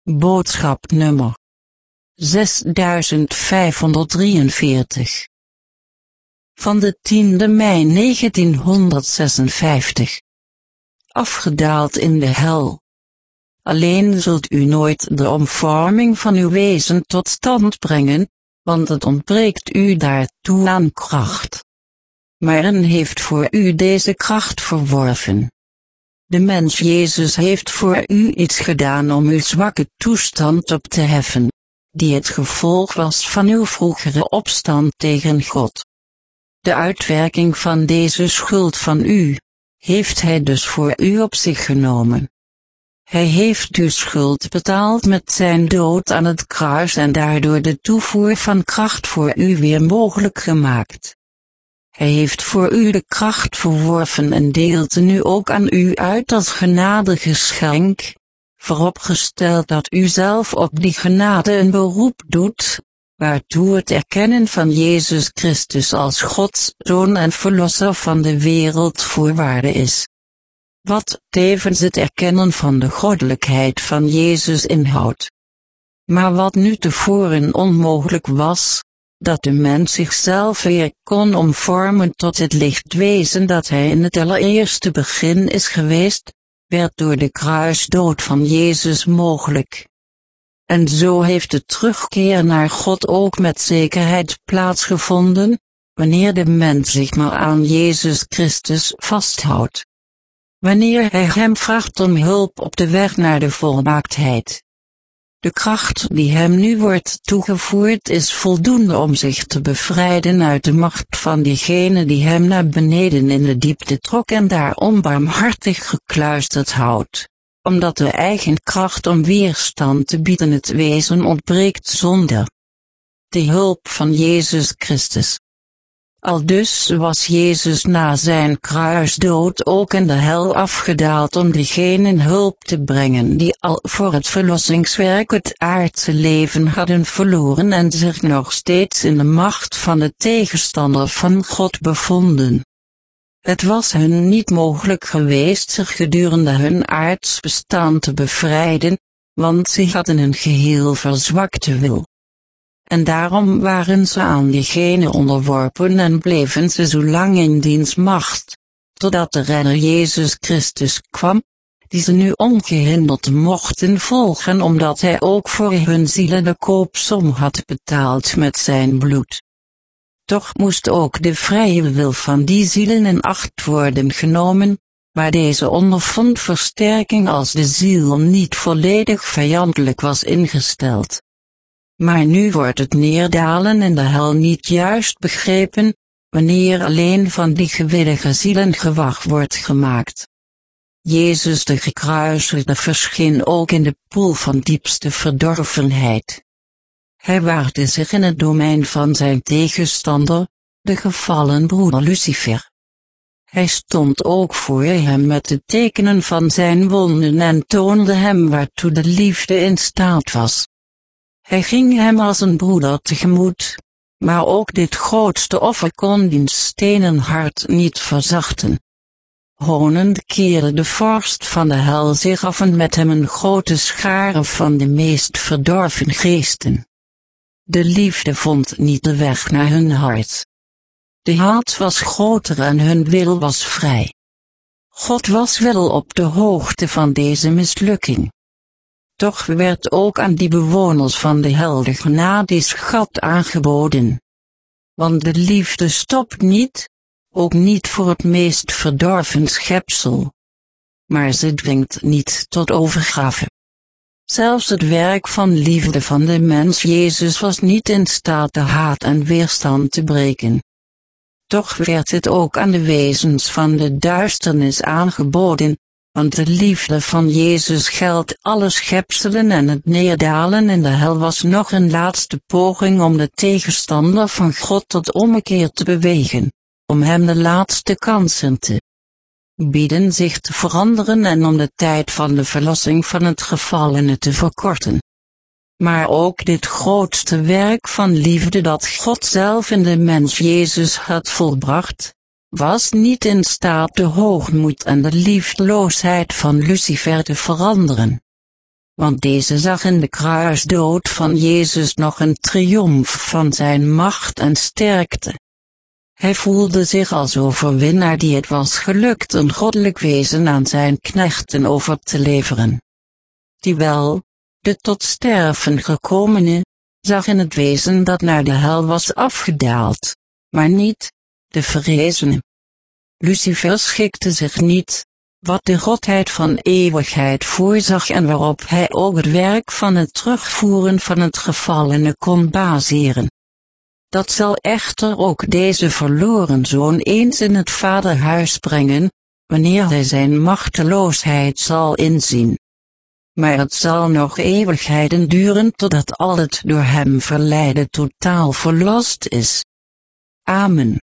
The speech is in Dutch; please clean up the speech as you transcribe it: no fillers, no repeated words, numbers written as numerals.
Boodschap nummer 6543. Van de 10e mei 1956. Afgedaald in de hel. Alleen zult u nooit de omvorming van uw wezen tot stand brengen, want het ontbreekt u daartoe aan kracht. Maar een heeft voor u deze kracht verworven. De mens Jezus heeft voor u iets gedaan om uw zwakke toestand op te heffen, die het gevolg was van uw vroegere opstand tegen God. De uitwerking van deze schuld van u, heeft hij dus voor u op zich genomen. Hij heeft uw schuld betaald met zijn dood aan het kruis en daardoor de toevoer van kracht voor u weer mogelijk gemaakt. Hij heeft voor u de kracht verworven en deelt nu ook aan u uit als genadegeschenk, vooropgesteld dat u zelf op die genade een beroep doet, waartoe het erkennen van Jezus Christus als Gods Zoon en Verlosser van de wereld voorwaarde is. Wat tevens het erkennen van de goddelijkheid van Jezus inhoudt. Maar wat nu tevoren onmogelijk was, dat de mens zichzelf weer kon omvormen tot het lichtwezen dat hij in het allereerste begin is geweest, werd door de kruisdood van Jezus mogelijk. En zo heeft de terugkeer naar God ook met zekerheid plaatsgevonden, wanneer de mens zich maar aan Jezus Christus vasthoudt. Wanneer hij hem vraagt om hulp op de weg naar de volmaaktheid. De kracht die hem nu wordt toegevoerd is voldoende om zich te bevrijden uit de macht van diegene die hem naar beneden in de diepte trok en daar onbarmhartig gekluisterd houdt, omdat de eigen kracht om weerstand te bieden het wezen ontbreekt zonder de hulp van Jezus Christus. Aldus was Jezus na zijn kruisdood ook in de hel afgedaald om diegenen hulp te brengen die al voor het verlossingswerk het aardse leven hadden verloren en zich nog steeds in de macht van de tegenstander van God bevonden. Het was hun niet mogelijk geweest zich gedurende hun aards bestaan te bevrijden, want ze hadden een geheel verzwakte wil. En daarom waren ze aan diegene onderworpen en bleven ze zolang in diens macht, totdat de redder Jezus Christus kwam, die ze nu ongehinderd mochten volgen omdat hij ook voor hun zielen de koopsom had betaald met zijn bloed. Toch moest ook de vrije wil van die zielen in acht worden genomen, maar deze ondervond versterking als de ziel niet volledig vijandelijk was ingesteld. Maar nu wordt het neerdalen in de hel niet juist begrepen, wanneer alleen van die gewillige zielen gewag wordt gemaakt. Jezus de gekruisigde verscheen ook in de poel van diepste verdorvenheid. Hij waagde zich in het domein van zijn tegenstander, de gevallen broeder Lucifer. Hij stond ook voor hem met de tekenen van zijn wonden en toonde hem waartoe de liefde in staat was. Hij ging hem als een broeder tegemoet, maar ook dit grootste offer kon diens stenen hart niet verzachten. Honend keerde de vorst van de hel zich af en met hem een grote schare van de meest verdorven geesten. De liefde vond niet de weg naar hun hart. De haat was groter en hun wil was vrij. God was wel op de hoogte van deze mislukking. Toch werd ook aan die bewoners van de hel de genadeschat aangeboden. Want de liefde stopt niet, ook niet voor het meest verdorven schepsel. Maar ze dwingt niet tot overgave. Zelfs het werk van liefde van de mens Jezus was niet in staat de haat en weerstand te breken. Toch werd het ook aan de wezens van de duisternis aangeboden, want de liefde van Jezus geldt alle schepselen en het neerdalen in de hel was nog een laatste poging om de tegenstander van God tot ommekeer te bewegen, om hem de laatste kansen te bieden zich te veranderen en om de tijd van de verlossing van het gevallene te verkorten. Maar ook dit grootste werk van liefde dat God zelf in de mens Jezus had volbracht, was niet in staat de hoogmoed en de liefdeloosheid van Lucifer te veranderen. want deze zag in de kruisdood van Jezus nog een triomf van zijn macht en sterkte. Hij voelde zich als overwinnaar die het was gelukt een goddelijk wezen aan zijn knechten over te leveren. Die wel, de tot sterven gekomene, zag in het wezen dat naar de hel was afgedaald, maar niet de verrezene. Lucifer schikte zich niet, wat de godheid van eeuwigheid voorzag en waarop hij ook het werk van het terugvoeren van het gevallene kon baseren. Dat zal echter ook deze verloren zoon eens in het vaderhuis brengen, wanneer hij zijn machteloosheid zal inzien. Maar het zal nog eeuwigheden duren totdat al het door hem verleide totaal verlost is. Amen.